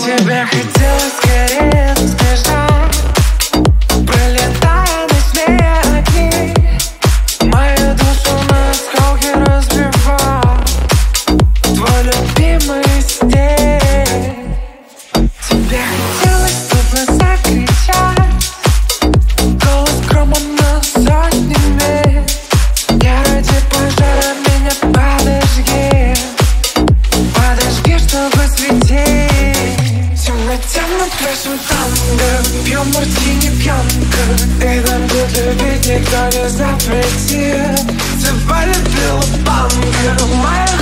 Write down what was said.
Тебе хотелось скорее сбежать, пролетая ночные огни. Мою душу на осколки разбивал твой любимый стиль. Тебе хотелось, чтобы закричать, голос громом на сотни миль. Я ради пожара, меня подожги, подожги, чтобы светить. Темно пляшем танго, пьем мартини пьянка, и нам тут любить никто не запретит. Тебя любила банка, моя